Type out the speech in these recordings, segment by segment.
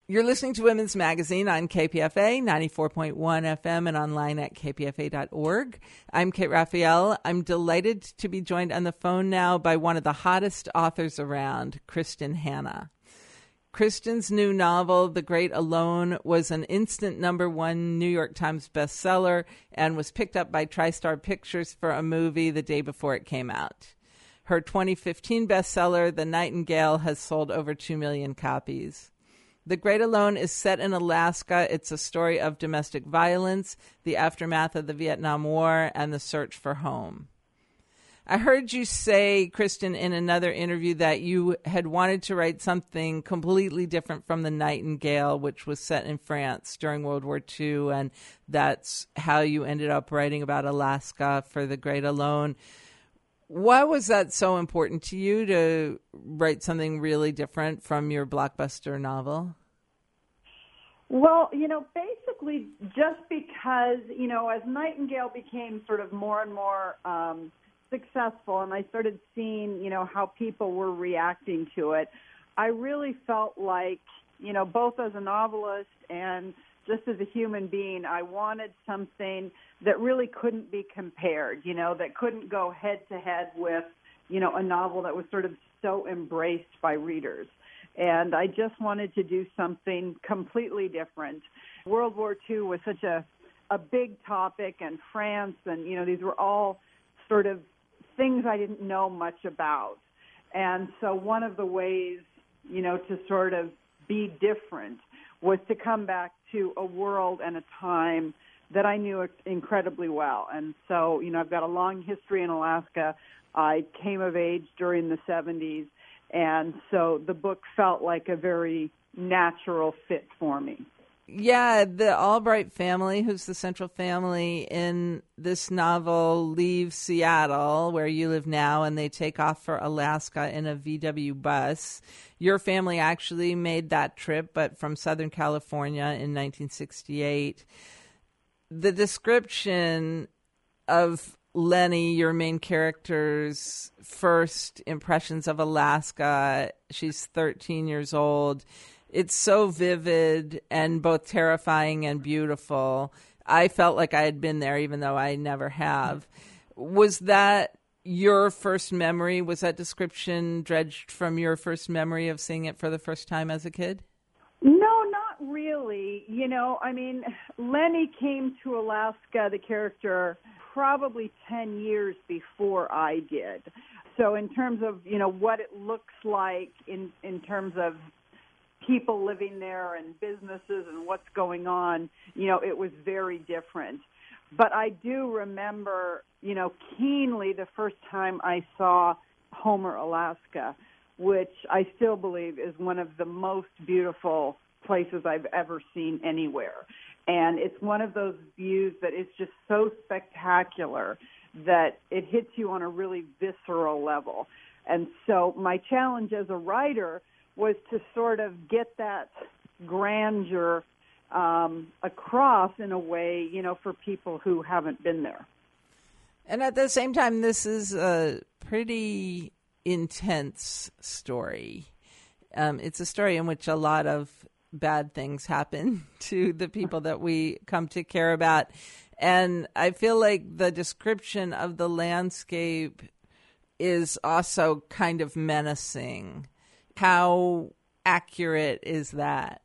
You're listening to Women's Magazine on KPFA 94.1 FM and online at kpfa.org. I'm Kate Raphael. I'm delighted to be joined on the phone now by one of the hottest authors around, Kristin Hannah. Kristin's new novel, The Great Alone, was an instant #1 New York Times bestseller and was picked up by TriStar Pictures for a movie the day before it came out. Her 2015 bestseller, The Nightingale, has sold over 2 million copies. The Great Alone is set in Alaska. It's a story of domestic violence, the aftermath of the Vietnam War, and the search for home. I heard you say, Kristin, in another interview that you had wanted to write something completely different from The Nightingale, which was set in France during World War II, and that's how you ended up writing about Alaska for The Great Alone. Why was that so important to you to write something really different from your blockbuster novel? Well, basically just because, as Nightingale became sort of more and more successful and I started seeing, how people were reacting to it, I really felt like, both as a novelist and just as a human being, I wanted something that really couldn't be compared, that couldn't go head to head with, a novel that was sort of so embraced by readers. And I just wanted to do something completely different. World War II was such a big topic, and France, and, these were all sort of things I didn't know much about. And so one of the ways, to sort of be different was to come back to a world and a time that I knew incredibly well. And so, I've got a long history in Alaska. I came of age during the 70s, and so the book felt like a very natural fit for me. Yeah, the Albright family, who's the central family in this novel, leaves Seattle, where you live now, and they take off for Alaska in a VW bus. Your family actually made that trip, but from Southern California in 1968. The description of Lenny, your main character's first impressions of Alaska, she's 13 years old. It's so vivid and both terrifying and beautiful. I felt like I had been there, even though I never have. Was that your first memory? Was that description dredged from your first memory of seeing it for the first time as a kid? No, not really. Lenny came to Alaska, the character, probably 10 years before I did. So in terms of, what it looks like in terms of people living there and businesses and what's going on, it was very different. But I do remember, keenly the first time I saw Homer, Alaska, which I still believe is one of the most beautiful places I've ever seen anywhere. And it's one of those views that is just so spectacular that it hits you on a really visceral level. And so my challenge as a writer was to sort of get that grandeur across in a way, for people who haven't been there. And at the same time, this is a pretty intense story. It's a story in which a lot of bad things happen to the people that we come to care about. And I feel like the description of the landscape is also kind of menacing. How accurate is that?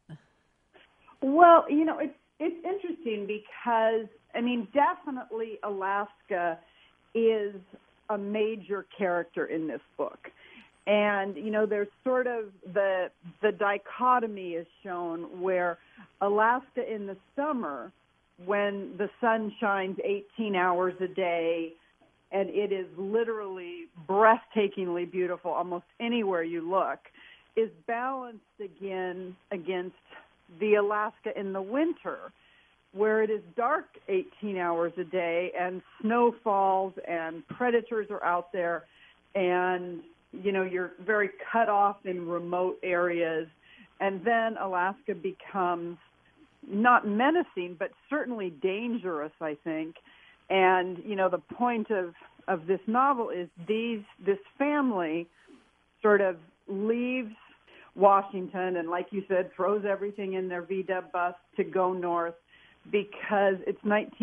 Well, it's interesting because, definitely Alaska is a major character in this book. And, there's sort of the dichotomy is shown where Alaska in the summer, when the sun shines 18 hours a day, and it is literally breathtakingly beautiful almost anywhere you look, is balanced again against the Alaska in the winter, where it is dark 18 hours a day and snow falls and predators are out there and, you're very cut off in remote areas. And then Alaska becomes not menacing, but certainly dangerous, I think. And, the point of this novel is this family sort of leaves Washington, and like you said, throws everything in their VW bus to go north because it's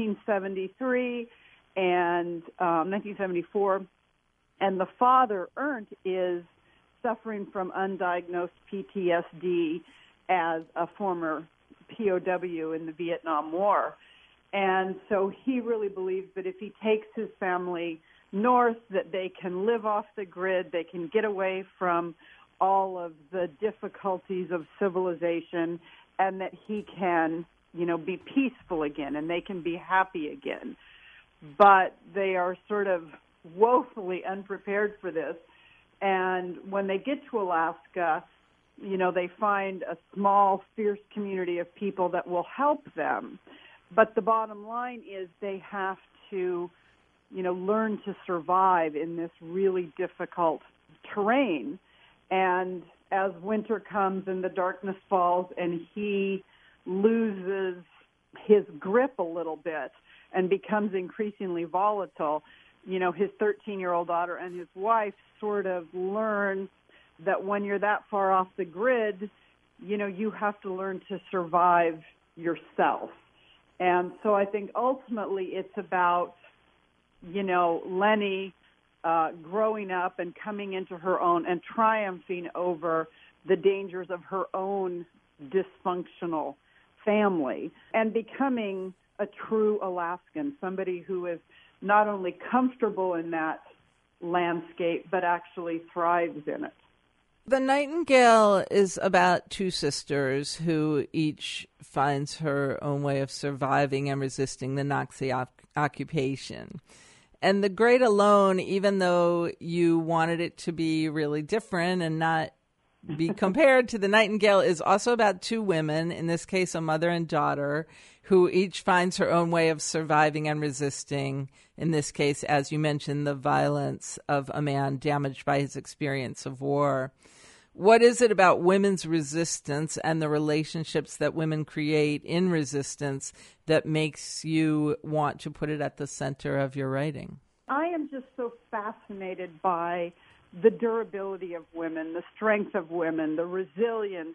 1973 and 1974, and the father, Ernst, is suffering from undiagnosed PTSD as a former POW in the Vietnam War. And so he really believes that if he takes his family north, that they can live off the grid, they can get away from all of the difficulties of civilization, and that he can, be peaceful again, and they can be happy again. But they are sort of woefully unprepared for this. And when they get to Alaska, they find a small, fierce community of people that will help them. But the bottom line is they have to, learn to survive in this really difficult terrain. And as winter comes and the darkness falls and he loses his grip a little bit and becomes increasingly volatile, his 13-year-old daughter and his wife sort of learn that when you're that far off the grid, you have to learn to survive yourself. And so I think ultimately it's about, Lenny growing up and coming into her own and triumphing over the dangers of her own dysfunctional family and becoming a true Alaskan, somebody who is not only comfortable in that landscape, but actually thrives in it. The Nightingale is about two sisters who each finds her own way of surviving and resisting the Nazi occupation. And The Great Alone, even though you wanted it to be really different and not be compared to The Nightingale, is also about two women, in this case a mother and daughter, who each finds her own way of surviving and resisting, in this case, as you mentioned, the violence of a man damaged by his experience of war. What is it about women's resistance and the relationships that women create in resistance that makes you want to put it at the center of your writing? I am just so fascinated by the durability of women, the strength of women, the resilience,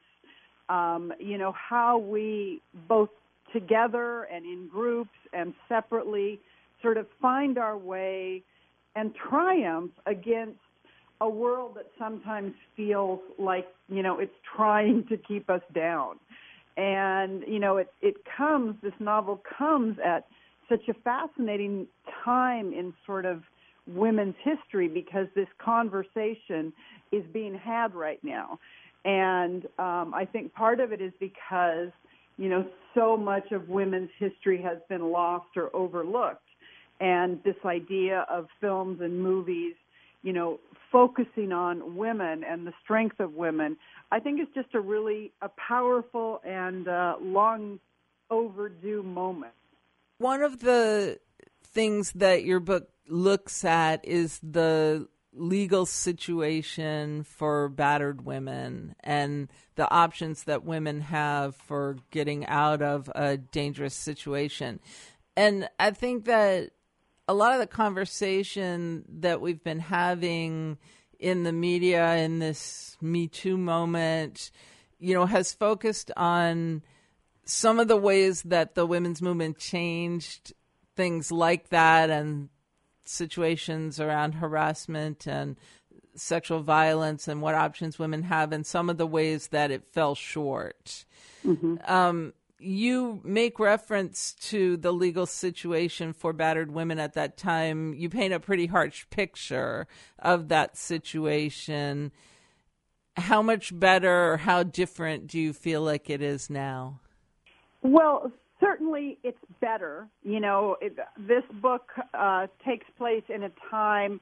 how we both together and in groups and separately sort of find our way and triumph against a world that sometimes feels like, it's trying to keep us down. And, this novel comes at such a fascinating time in sort of women's history because this conversation is being had right now. And I think part of it is because, so much of women's history has been lost or overlooked. And this idea of films and movies, focusing on women and the strength of women, I think is just a powerful and long overdue moment. One of the things that your book looks at is the legal situation for battered women and the options that women have for getting out of a dangerous situation. And I think that a lot of the conversation that we've been having in the media in this Me Too moment, has focused on some of the ways that the women's movement changed things like that and situations around harassment and sexual violence and what options women have and some of the ways that it fell short. Mm-hmm. You make reference to the legal situation for battered women at that time. You paint a pretty harsh picture of that situation. How much better or how different do you feel like it is now? Well, certainly it's better. This book takes place in a time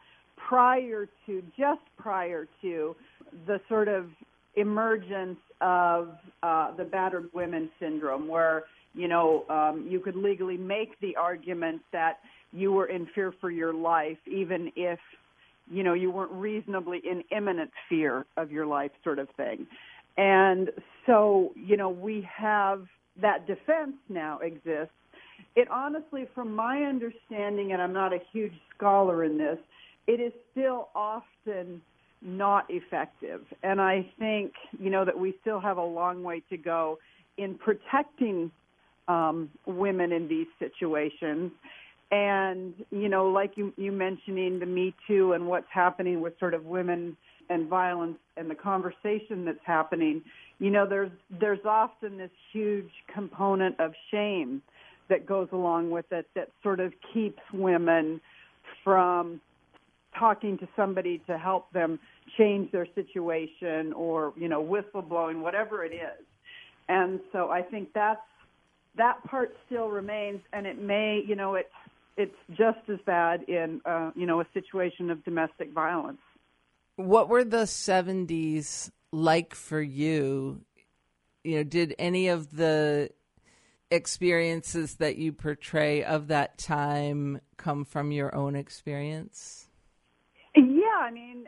just prior to the sort of emergence of the battered women syndrome, where, you could legally make the argument that you were in fear for your life, even if, you weren't reasonably in imminent fear of your life sort of thing. And so, we have that defense now exists. It honestly, from my understanding, and I'm not a huge scholar in this, it is still often not effective. And I think, that we still have a long way to go in protecting women in these situations. And, like you mentioning the Me Too and what's happening with sort of women and violence and the conversation that's happening, there's often this huge component of shame that goes along with it that sort of keeps women from talking to somebody to help them change their situation or, whistleblowing, whatever it is. And so I think that part still remains, and it may, it's just as bad in, a situation of domestic violence. What were the 70s like for you? Did any of the experiences that you portray of that time come from your own experience? Yeah,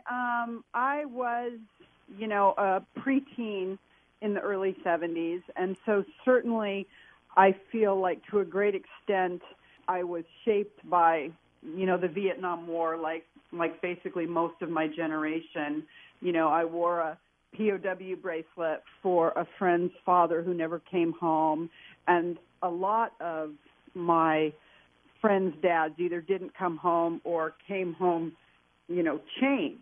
I was, a preteen in the early 70s, and so certainly I feel like to a great extent I was shaped by, the Vietnam War, like basically most of my generation. I wore a POW bracelet for a friend's father who never came home, and a lot of my friends' dads either didn't come home or came home, changed.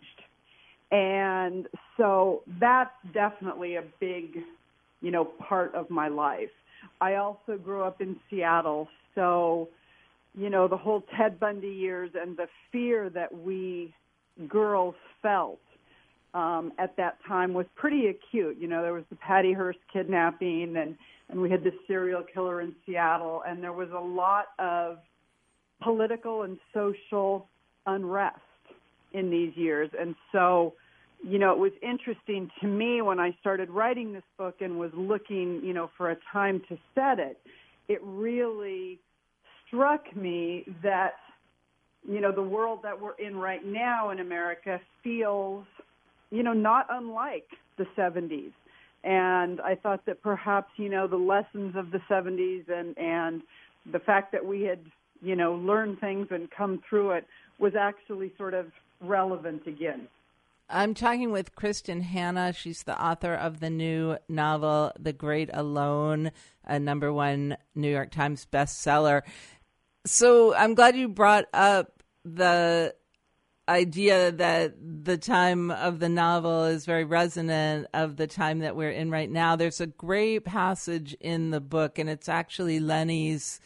And so that's definitely a big, part of my life. I also grew up in Seattle, so, the whole Ted Bundy years and the fear that we girls felt at that time was pretty acute. There was the Patty Hearst kidnapping, and we had this serial killer in Seattle, and there was a lot of political and social unrest in these years. And so, it was interesting to me when I started writing this book and was looking, for a time to set it. It really struck me that, the world that we're in right now in America feels, not unlike the 70s. And I thought that perhaps, the lessons of the 70s and the fact that we had, learned things and come through it was actually sort of relevant again. I'm talking with Kristin Hannah. She's the author of the new novel, The Great Alone, a #1 New York Times bestseller. So I'm glad you brought up the idea that the time of the novel is very resonant of the time that we're in right now. There's a great passage in the book, and it's actually Lenny's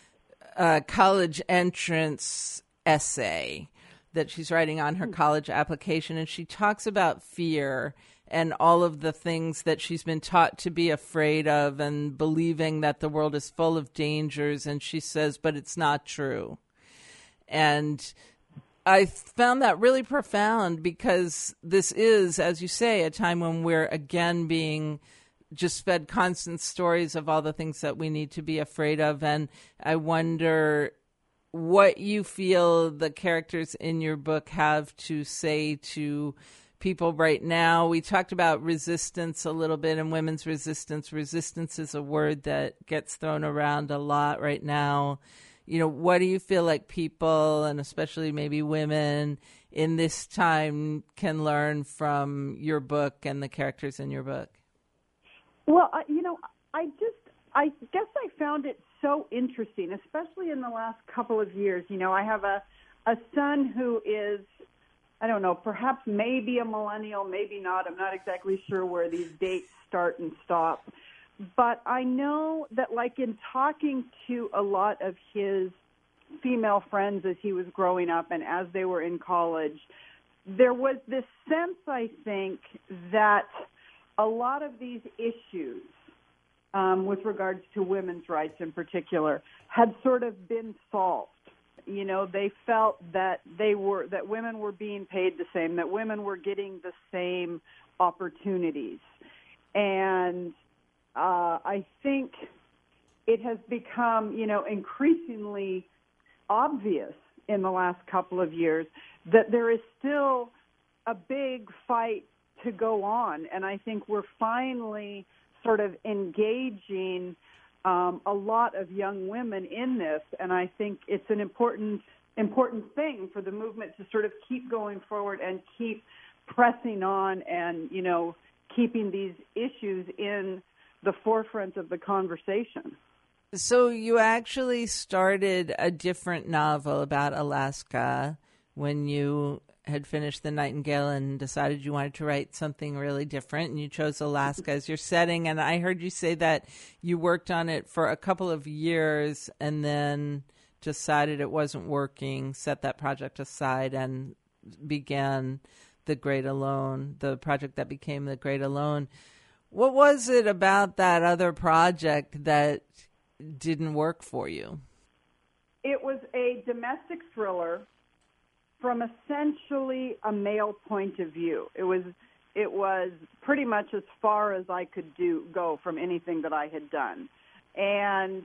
college entrance essay that she's writing on her college application, and she talks about fear and all of the things that she's been taught to be afraid of and believing that the world is full of dangers, and she says, but it's not true. And I found that really profound because this is, as you say, a time when we're again being just fed constant stories of all the things that we need to be afraid of. And I wonder what you feel the characters in your book have to say to people right now. We talked about resistance a little bit and women's resistance. Resistance is a word that gets thrown around a lot right now. What do you feel like people, and especially maybe women in this time, can learn from your book and the characters in your book? Well, I guess I found it so interesting, especially in the last couple of years. I have a son who is, I don't know, perhaps maybe a millennial, maybe not. I'm not exactly sure where these dates start and stop. But I know that, like, in talking to a lot of his female friends as he was growing up and as they were in college, there was this sense, I think, that a lot of these issues, with regards to women's rights in particular, had sort of been solved. They felt that that women were being paid the same, that women were getting the same opportunities. And I think it has become, increasingly obvious in the last couple of years that there is still a big fight to go on. And I think we're finally sort of engaging a lot of young women in this. And I think it's an important thing for the movement to sort of keep going forward and keep pressing on and, keeping these issues in the forefront of the conversation. So you actually started a different novel about Alaska when you had finished The Nightingale and decided you wanted to write something really different, and you chose Alaska as your setting. And I heard you say that you worked on it for a couple of years and then decided it wasn't working, set that project aside, and began The Great Alone, the project that became The Great Alone. What was it about that other project that didn't work for you? It was a domestic thriller from essentially a male point of view. It was pretty much as far as I could go from anything that I had done. And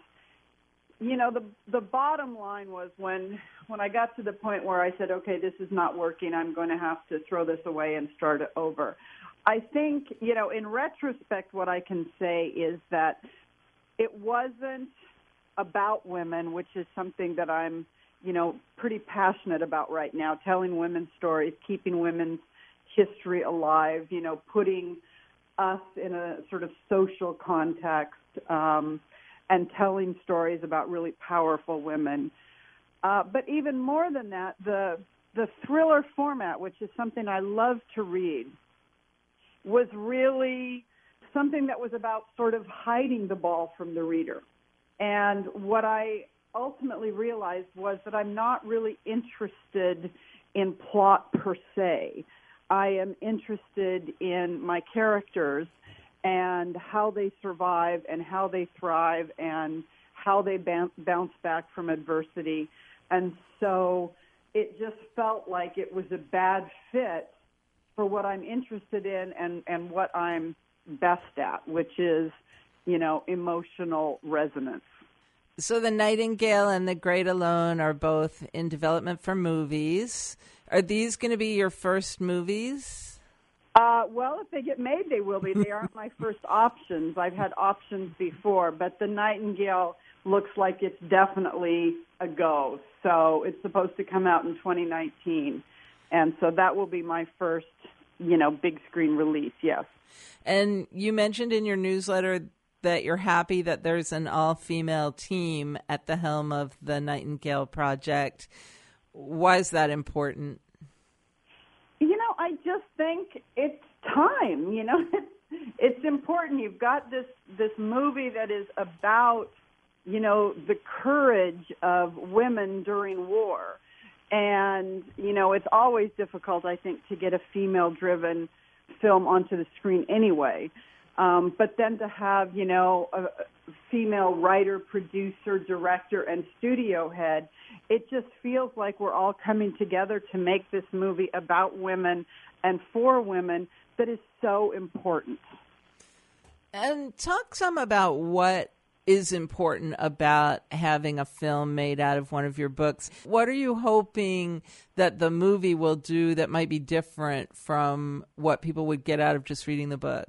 the bottom line was when I got to the point where I said, okay, this is not working, I'm going to have to throw this away and start it over. I think, in retrospect, what I can say is that it wasn't about women, which is something that I'm, pretty passionate about right now, telling women's stories, keeping women's history alive, putting us in a sort of social context, and telling stories about really powerful women. But even more than that, the thriller format, which is something I love to read, was really something that was about sort of hiding the ball from the reader. And what I ultimately realized was that I'm not really interested in plot per se. I am interested in my characters and how they survive and how they thrive and how they bounce back from adversity. And so it just felt like it was a bad fit for what I'm interested in and what I'm best at, which is, emotional resonance. So The Nightingale and The Great Alone are both in development for movies. Are these going to be your first movies? Well, if they get made, they will be. They aren't my first options. I've had options before, but The Nightingale looks like it's definitely a go. So it's supposed to come out in 2019. And so that will be my first, big screen release, yes. And you mentioned in your newsletter that you're happy that there's an all-female team at the helm of the Nightingale Project. Why is that important? I just think it's time. It's important. You've got this movie that is about, the courage of women during war. And, it's always difficult, I think, to get a female-driven film onto the screen anyway. But then to have, a female writer, producer, director, and studio head, it just feels like we're all coming together to make this movie about women and for women that is so important. And talk some about what is important about having a film made out of one of your books. What are you hoping that the movie will do that might be different from what people would get out of just reading the book?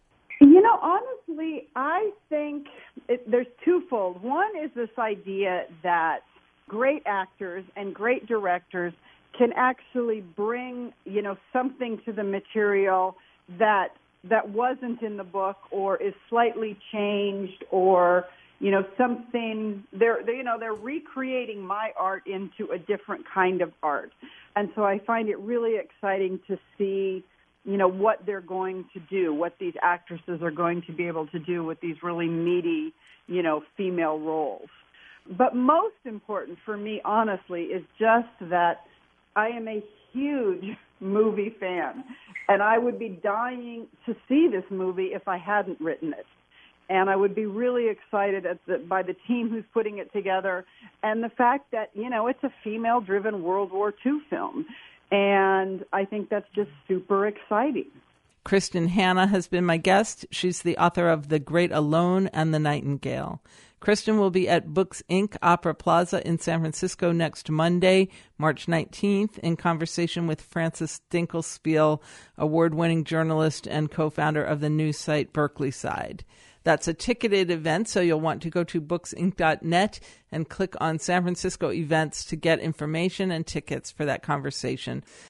Honestly, I think there's twofold. One is this idea that great actors and great directors can actually bring, something to the material that wasn't in the book or is slightly changed or, something. They're recreating my art into a different kind of art. And so I find it really exciting to see what they're going to do, what these actresses are going to be able to do with these really meaty, female roles. But most important for me, honestly, is just that I am a huge movie fan, and I would be dying to see this movie if I hadn't written it. And I would be really excited by the team who's putting it together and the fact that, it's a female-driven World War II film. And I think that's just super exciting. Kristin Hannah has been my guest. She's the author of The Great Alone and The Nightingale. Kristin will be at Books Inc. Opera Plaza in San Francisco next Monday, March 19th, in conversation with Frances Dinkelspiel, award-winning journalist and co-founder of the news site Berkeley Side. That's a ticketed event, so you'll want to go to booksinc.net and click on San Francisco events to get information and tickets for that conversation.